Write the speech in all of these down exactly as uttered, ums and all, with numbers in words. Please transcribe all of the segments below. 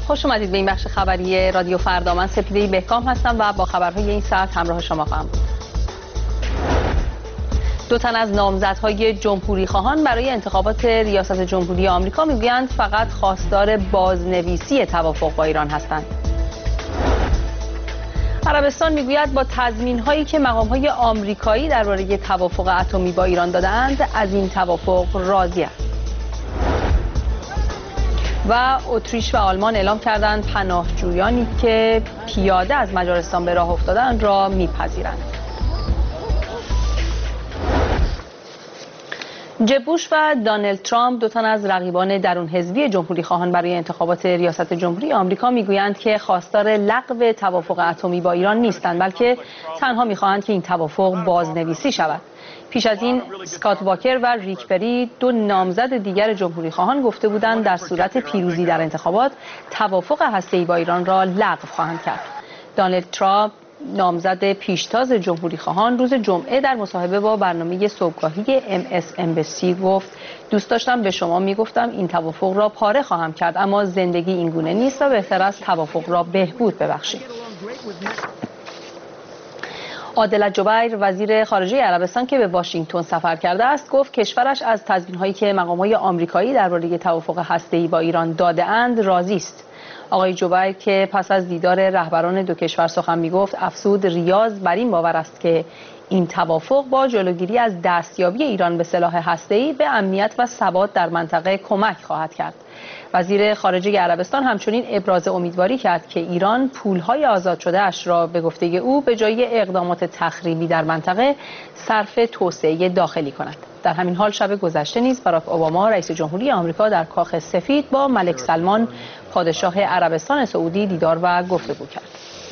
خوش اومدید به این بخش خبری رادیو فردا. من سپیده بهکام هستم و با خبرهای این ساعت همراه شما خواهم بود. دو تن از نامزدهای جمهوری خواهان برای انتخابات ریاست جمهوری آمریکا میگویند فقط خواستار بازنویسی توافق با ایران هستند. عربستان میگوید با تضمین‌هایی که مقام‌های آمریکایی درباره توافق اتمی با ایران داده‌اند از این توافق راضی است. و اتریش و آلمان اعلام کردند پناهجویانی که پیاده از مجارستان به راه افتادند را میپذیرند. جب بوش و دونالد ترامپ، دو تن از رقیبان درون حزبی جمهوری خواهان برای انتخابات ریاست جمهوری آمریکا، میگویند که خواستار لغو توافق اتمی با ایران نیستند، بلکه تنها میخواهند که این توافق بازنویسی شود. پیش از این اسکات واکر و ریک پری، دو نامزد دیگر جمهوری خواهان، گفته بودند در صورت پیروزی در انتخابات توافق هسته‌ای با ایران را لغو خواهند کرد. دونالد ترامپ، نامزد پیشتاز جمهوری خواهان، روز جمعه در مصاحبه با برنامه صبحگاهی ام اس ام بی سی گفت: دوست داشتم به شما میگفتم این توافق را پاره خواهم کرد، اما زندگی این گونه نیست و بهتر است توافق را بهبود ببخشید. عادل الجبیر، وزیر خارجه عربستان که به واشنگتن سفر کرده است، گفت کشورش از تضمین‌هایی که مقام‌های آمریکایی درباره توافق هسته‌ای با ایران داده‌اند راضی است. آقای جبیر که پس از دیدار رهبران دو کشور سخن می‌گفت، افزود ریاض بر این باور است که این توافق با جلوگیری از دستیابی ایران به سلاح هسته‌ای به امنیت و ثبات در منطقه کمک خواهد کرد. وزیر خارجه عربستان همچنین ابراز امیدواری کرد که ایران پولهای آزاد شده اش را به گفته او به جای اقدامات تخریبی در منطقه صرف توسعه داخلی کند. در همین حال شب گذشته نیز باراک اوباما رئیس جمهوری آمریکا در کاخ سفید با ملک سلمان پادشاه عربستان سعودی دیدار و گفتگو کرد.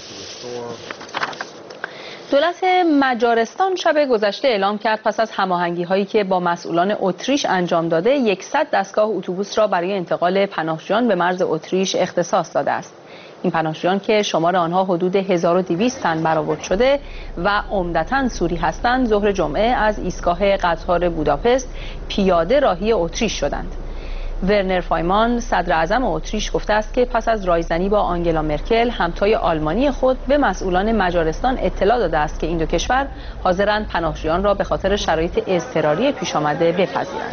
دولت مجارستان شب گذشته اعلام کرد پس از هماهنگی‌هایی که با مسئولان اتریش انجام داده، صد دستگاه اتوبوس را برای انتقال پناهجویان به مرز اتریش اختصاص داده است. این پناهجویان که شمار آنها حدود هزار و دویست تن برآورد شده و عمدتاً سوری هستند، ظهر جمعه از ایستگاه قطار بوداپست پیاده راهی اتریش شدند. ورنر فایمان، صدر اعظم اتریش، گفته است که پس از رایزنی با آنگلا مرکل، همتای آلمانی خود، به مسئولان مجارستان اطلاع داده است که این دو کشور حاضرند پناهجویان را به خاطر شرایط اضطراری پیش آمده بپذیرند.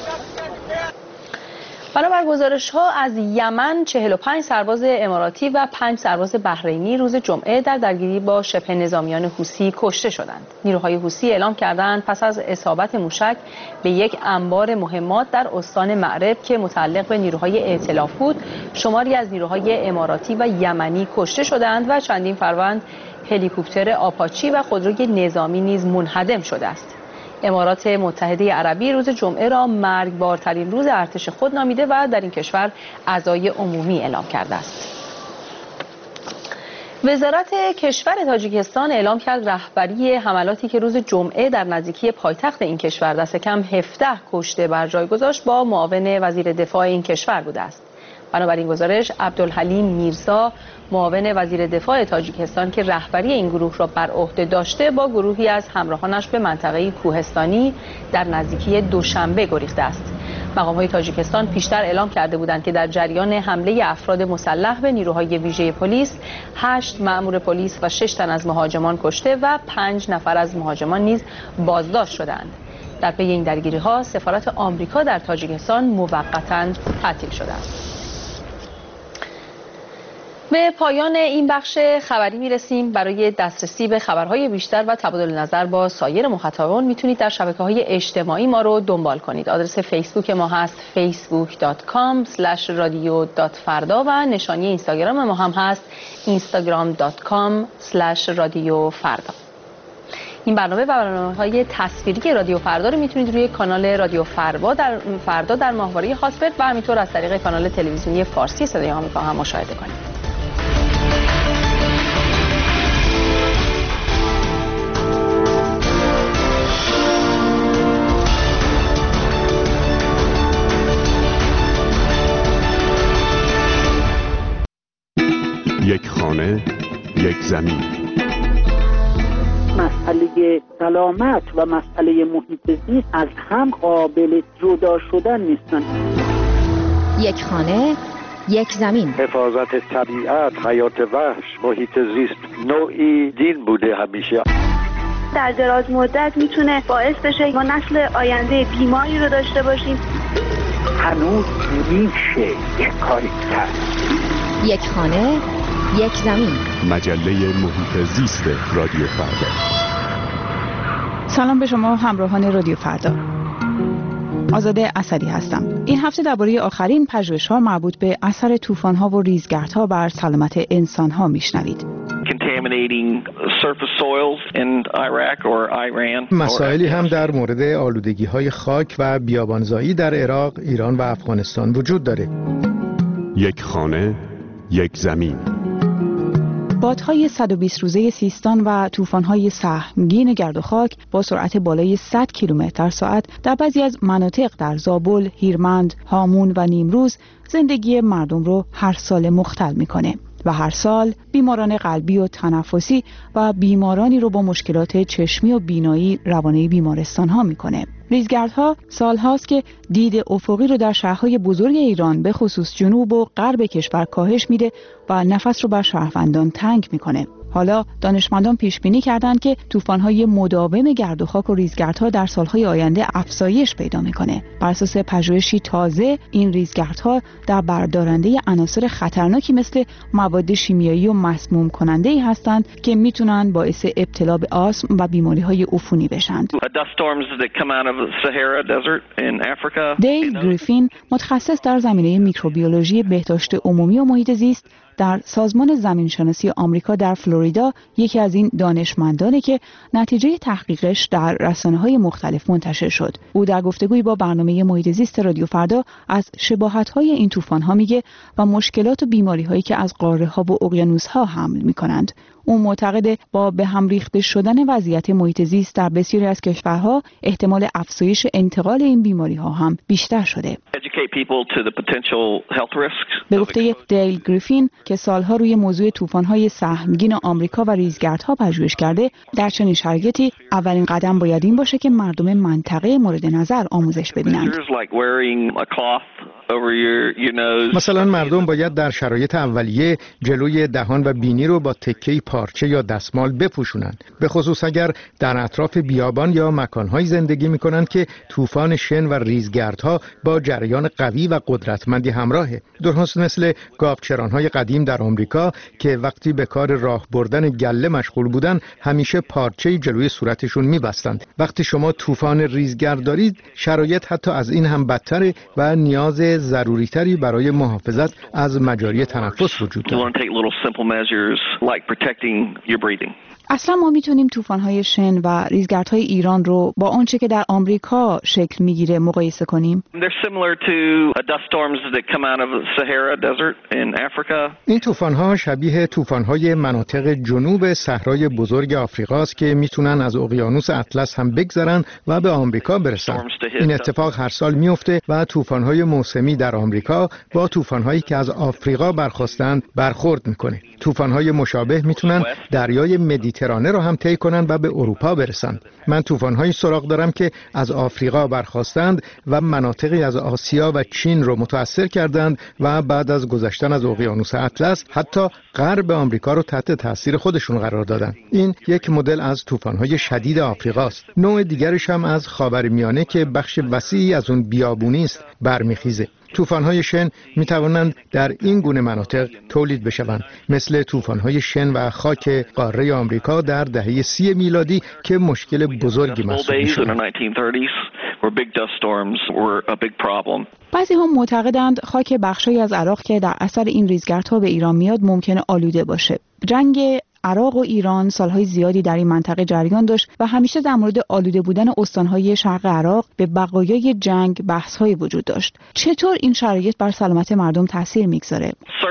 بنابر گزارش‌ها از یمن، چهل و پنج سرباز اماراتی و پنج سرباز بحرینی روز جمعه در درگیری با شبه نظامیان حوثی کشته شدند. نیروهای حوثی اعلام کردند پس از اصابت موشک به یک انبار مهمات در استان مأرب که متعلق به نیروهای ائتلاف بود، شماری از نیروهای اماراتی و یمنی کشته شدند و چندین فروند هلیکوپتر آپاچی و خودروی نظامی نیز منهدم شده است. امارات متحده عربی روز جمعه را مرگبارترین روز ارتش خود نامیده و در این کشور عزای عمومی اعلام کرده است. وزارت کشور تاجیکستان اعلام کرد رهبری حملاتی که روز جمعه در نزدیکی پایتخت این کشور دست کم هفده کشته بر جای گذاشت با معاون وزیر دفاع این کشور بوده است. بنابراین گزارش، عبدالحلیم میرزا، معاون وزیر دفاع تاجیکستان که رهبری این گروه را بر عهده داشته، با گروهی از همراهانش به منطقه کوهستانی در نزدیکی دوشنبه گریخته است. مقام‌های تاجیکستان پیشتر اعلام کرده بودند که در جریان حمله افراد مسلح به نیروهای ویژه پلیس، هشت مأمور پلیس و شش تن از مهاجمان کشته و پنج نفر از مهاجمان نیز بازداشت شدند. در پی این درگیری‌ها، سفارت آمریکا در تاجیکستان موقتاً تعطیل شده است. به پایان این بخش خبری میرسیم. برای دسترسی به خبرهای بیشتر و تبادل نظر با سایر مخاطبان میتونید در شبکه‌های اجتماعی ما رو دنبال کنید. آدرس فیسبوک ما هست فیسبوک دات کام اسلش رادیو دات فردا و نشانی اینستاگرام ما هم هست اینستاگرام دات کام اسلش رادیو فردا. این برنامه و برنامه‌های تصویری رادیو فردا رو میتونید روی کانال رادیو فردا در فردا در ماهواره خاصبت و همینطور از طریق کانال تلویزیونی فارسی صدای آمریکا هم مشاهده کنید. یک خانه، یک زمین. مسئله سلامت و مسئله محیط زیست از هم قابل جدا شدن نیستن. یک خانه، یک زمین. حفاظت طبیعت، حیات وحش، محیط زیست نوعی دین بوده همیشه. در دراز مدت میتونه باعث بشه ما نسل آینده بیماری رو داشته باشیم. هنوز میشه یک کاری کرد. یک خانه، یک زمین. مجله محیط زیست رادیو فردا. سلام به شما همراهان رادیو فردا. آزاده اسدی هستم. این هفته درباره آخرین پژوهش‌ها مربوط به اثر طوفان‌ها و ریزگردها بر سلامت انسان‌ها میشنوید. مسائلی هم در مورد آلودگی‌های خاک و بیابانزایی در عراق، ایران و افغانستان وجود داره. یک خانه، یک زمین. بادهای صد و بیست روزه سیستان و طوفان‌های سهمگین گرد و خاک با سرعت بالای صد کیلومتر در ساعت در بعضی از مناطق در زابل، هیرمند، هامون و نیمروز زندگی مردم رو هر سال مختل می‌کنه و هر سال بیماران قلبی و تنفسی و بیمارانی رو با مشکلات چشمی و بینایی روانه بیمارستان‌ها می‌کنه. ریزگردها سالهاست که دید افقی رو در شهرهای بزرگ ایران به خصوص جنوب و غرب کشور کاهش میده و نفس رو بر شهروندان تنگ میکنه. حالا دانشمندان پیش بینی کردند که طوفان‌های مداوم گرد و خاک و ریزگردها در سالهای آینده افزایش پیدا میکنه. بر اساس پژوهشی تازه این ریزگردها در بردارنده عناصر خطرناکی مثل مواد شیمیایی و مسموم کننده‌ای هستند که میتونن باعث ابتلا به آسم و بیماری‌های عفونی بشن. دیل گریفین متخصص در زمینه میکروبیولوژی بهداشت عمومی و محیط زیست در سازمان زمینشناسی آمریکا در فلوریدا یکی از این دانشمندانه که نتیجه تحقیقش در رسانه‌های مختلف منتشر شد. او در گفتگویی با برنامه محیط زیست رادیو فردا از شباهت‌های این طوفان‌ها میگه و مشکلات و بیماری‌هایی که از قاره‌ها و اقیانوس‌ها حمل می‌کنند. او معتقده با به هم ریخته شدن وضعیت محیط زیست در بسیاری از کشورها احتمال افزایش انتقال این بیماری‌ها هم بیشتر شده. به گفته دیل گریفین که سالها روی موضوع طوفان‌های سهمگین آمریکا و ریزگردها پژوهش کرده، در چنین شرایطی اولین قدم باید این باشه که مردم منطقه مورد نظر آموزش ببینند. مثلا مردم باید در شرایط اولیه جلوی دهان و بینی رو با تکه‌ای پارچه یا دستمال بپوشونند، به خصوص اگر در اطراف بیابان یا مکان‌های زندگی می‌کنند که طوفان شن و ریزگردها با جریان قوی و قدرتمندی همراهه. درست مثل گاوچران‌های قدیم در آمریکا که وقتی به کار راه بردن گله مشغول بودن همیشه پارچه‌ای جلوی صورتشون می‌بستند. وقتی شما طوفان ریزگرد دارید شرایط حتی از این هم بدتره و نیاز ضروری تری برای محافظت از مجاری تنفس وجود دارد. اصلا ما میتونیم طوفان‌های شن و ریزگردهای ایران رو با آنچه که در آمریکا شکل میگیره مقایسه کنیم؟ این طوفان‌ها شبیه طوفان‌های مناطق جنوب صحرای بزرگ آفریقاست که میتونن از اقیانوس اطلس هم بگذرن و به آمریکا برسن. این اتفاق هر سال میفته و طوفان‌های موسمی در آمریکا با طوفان‌هایی که از آفریقا برخاستند برخورد میکنه. طوفان‌های مشابه میتونن دریای مدیترانه رو هم طی کنن و به اروپا برسن. من طوفان‌هایی سراغ دارم که از آفریقا برخاستند و مناطقی از آسیا و چین رو متأثر کردند و بعد از گذشتن از اقیانوس اطلس حتی غرب آمریکا رو تحت تاثیر خودشون قرار دادن. این یک مدل از طوفان‌های شدید آفریقاست. نوع دیگرش هم از خاورمیانه که بخش وسیعی از اون بیابونی است برمیخیزه. طوفان‌های شن می‌توانند در این گونه مناطق تولید بشوند، مثل طوفان‌های شن و خاک قاره آمریکا در دهه سی میلادی که مشکل بزرگی محسوب می‌شد. بعضی هم معتقدند خاک بخشی از عراق که در اثر این ریزگردها به ایران میاد ممکنه آلوده باشه. جنگ عراق و ایران سالهای زیادی در این منطقه جریان داشت و همیشه در مورد آلوده بودن استانهای شرق عراق به بقایای جنگ بحث‌های وجود داشت. چطور این شرایط بر سلامت مردم تاثیر میگذاره؟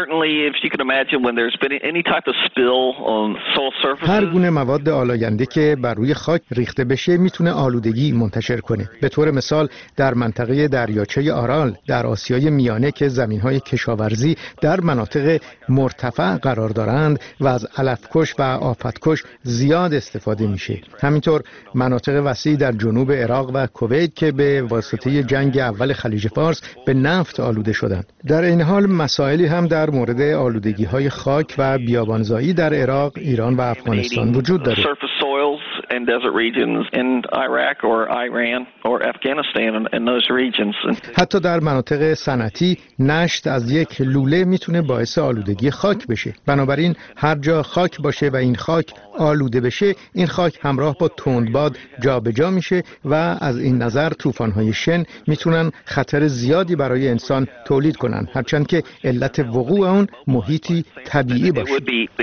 هر گونه مواد آلاینده که بر روی خاک ریخته بشه میتونه آلودگی منتشر کنه. به طور مثال در منطقه دریاچه آرال در آسیای میانه که زمین‌های کشاورزی در مناطق مرتفع قرار دارند و از علف‌کش کش و آفتکش زیاد استفاده میشه. همینطور مناطق وسیع در جنوب عراق و کویت که به واسطه جنگ اول خلیج فارس به نفت آلوده شدند. در این حال مسائلی هم در مورد آلودگی‌های خاک و بیابانزایی در عراق، ایران و افغانستان وجود داره. and desert regions in Iraq or Iran or Afghanistan and, and those regions. حتی در مناطق صنعتی نشت از یک لوله میتونه باعث آلودگی خاک بشه. بنابراین هر جا خاک باشه و این خاک آلوده بشه، این خاک همراه با تندباد جابجا میشه و از این نظر طوفان‌های شن میتونن خطر زیادی برای انسان تولید کنن، هرچند که علت وقوع اون محیطی طبیعی باشه.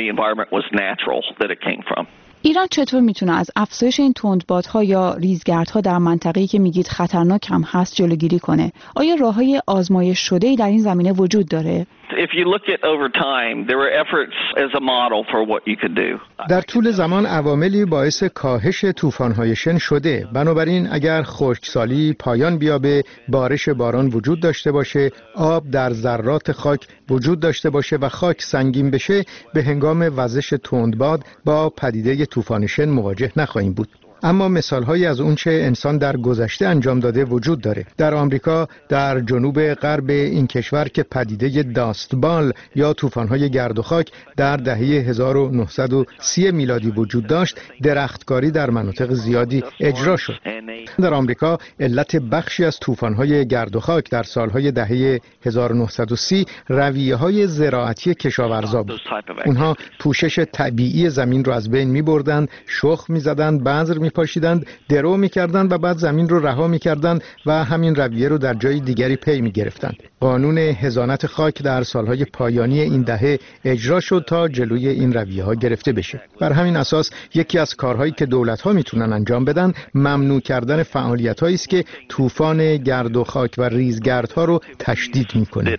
ایران چطور میتونه از افزایش این تندبادها یا ریزگردها در منطقه‌ای که میگید خطرناک هم هست جلوگیری کنه؟ آیا راه‌های آزمایش شده‌ای در این زمینه وجود داره؟ If you look at over time, there were efforts as a model for what you could do. در طول زمان عواملی باعث کاهش طوفان‌های شن شده. بنابراین اگر خشکسالی پایان بیابه، بارش باران وجود داشته باشه، آب در ذرات خاک وجود داشته باشه و خاک سنگین بشه، به هنگام وزش تندباد با پدیده طوفان شن مواجه نخواهیم بود. اما مثال‌هایی از اونچه انسان در گذشته انجام داده وجود داره. در آمریکا در جنوب غرب این کشور که پدیده داستبال یا طوفان‌های گرد و خاک در دهه هزار و نهصد و سی میلادی وجود داشت، درختکاری در مناطق زیادی اجرا شد. در آمریکا علت بخشی از طوفان‌های گرد و خاک در سال‌های دهه هزار و نهصد و سی رویه‌های زراعتی کشاورزا بود. اونها پوشش طبیعی زمین رو از بین می‌بردند، شخم می‌زدند، بذر می‌پاشیدند، درو می‌کردند و بعد زمین رو رها می‌کردند و همین رویه رو در جای دیگری پی می‌گرفتند. قانون حضانت خاک در سال‌های پایانی این دهه اجرا شد تا جلوی این رویه‌ها گرفته بشه. بر همین اساس یکی از کارهایی که دولت‌ها می‌تونن انجام بدن، ممنوع کردن فعالیت‌هایی است که طوفان گرد و خاک و ریزگردها رو تشدید می‌کنه.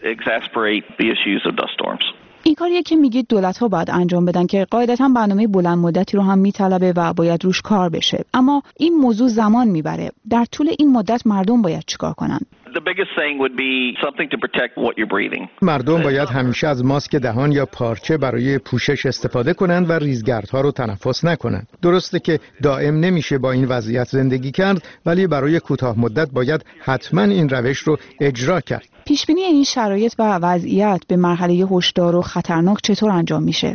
این کاریه که میگید دولت‌ها باید انجام بدن که قاعدتاً برنامه بلند مدتی رو هم میطلبه و باید روش کار بشه. اما این موضوع زمان میبره. در طول این مدت مردم باید چیکار کنن؟ مردم باید همیشه از ماسک دهان یا پارچه برای پوشش استفاده کنند و ریزگردها رو تنفس نکنند. درسته که دائم نمیشه با این وضعیت زندگی کرد، ولی برای کوتاه مدت باید حتما این روش رو اجرا کرد. پیش بینی این شرایط و وضعیت به مرحله هشدار و خطرناک چطور انجام میشه؟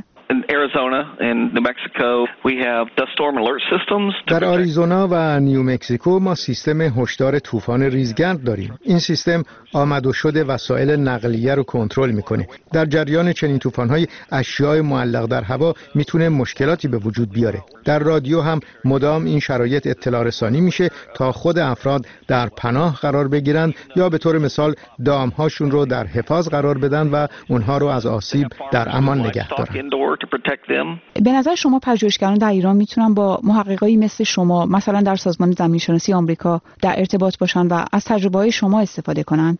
در آریزونا و نیومکزیکو ما سیستم هشدار طوفان ریزگرد داریم. این سیستم آمد و شد وسایل نقلیه رو کنترل میکنه. در جریان چنین طوفان‌های اشیاء معلق در هوا میتونه مشکلاتی به وجود بیاره. در رادیو هم مدام این شرایط اطلاع رسانی میشه تا خود افراد در پناه قرار بگیرند یا به طور مثال دامهاشون رو در حفاظ قرار بدن و اونها رو از آسیب در امان نگه دارن. به نظر شما پژوهشگران در ایران میتونن با محققایی مثل شما مثلا در سازمان زمین‌شناسی آمریکا در ارتباط باشن و از تجربه‌های شما استفاده کنن؟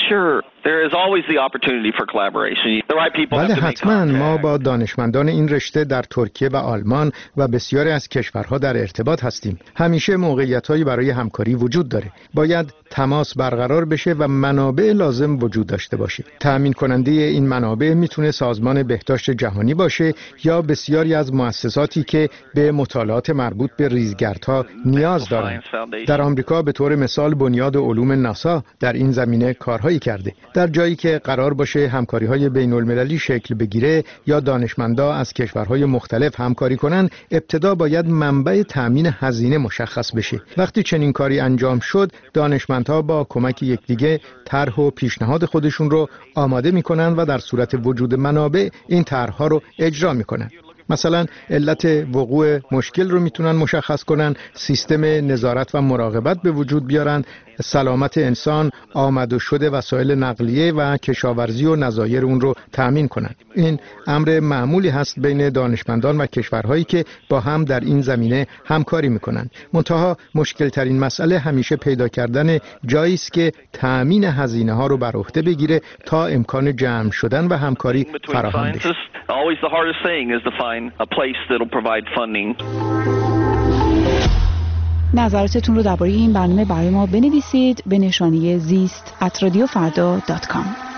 بله حتما. ما با دانشمندان این رشته در ترکیه و آلمان و بسیاری از کشورها در ارتباط هستیم. همیشه موقعیت‌هایی برای همکاری وجود داره. باید تماس برقرار بشه و منابع لازم وجود داشته باشه. تأمین کننده این منابع میتونه سازمان بهداشت جهانی باشه یا بسیاری از مؤسساتی که به مطالعات مربوط به ریزگردها نیاز دارند. در آمریکا به طور مثال بنیاد علوم ناسا در این زمینه کارهایی کرده. در جایی که قرار باشه همکاری‌های بین‌المللی شکل بگیره یا دانشمندا از کشورهای مختلف همکاری کنن، ابتدا باید منبع تأمین هزینه مشخص بشه. وقتی چنین کاری انجام شد، دانشمندها با کمک یکدیگه طرح و پیشنهاد خودشون رو آماده می‌کنن و در صورت وجود منابع این طرح‌ها رو اجرا می‌کنن. مثلا علت وقوع مشکل رو میتونن مشخص کنن، سیستم نظارت و مراقبت به وجود بیارن، سلامت انسان، آمد و شد وسایل نقلیه و کشاورزی و نظایر اون رو تأمین کنن. این امر معمولی هست بین دانشمندان و کشورهایی که با هم در این زمینه همکاری میکنن. منتها مشکل ترین مسئله همیشه پیدا کردن جایی است که تأمین هزینه ها رو بر عهده بگیره تا امکان جمع شدن و همکاری فراهم بشه. نظراتتون رو درباره این برنامه برای ما بنویسید به نشانی زیست ات رادیو فردا دات کام.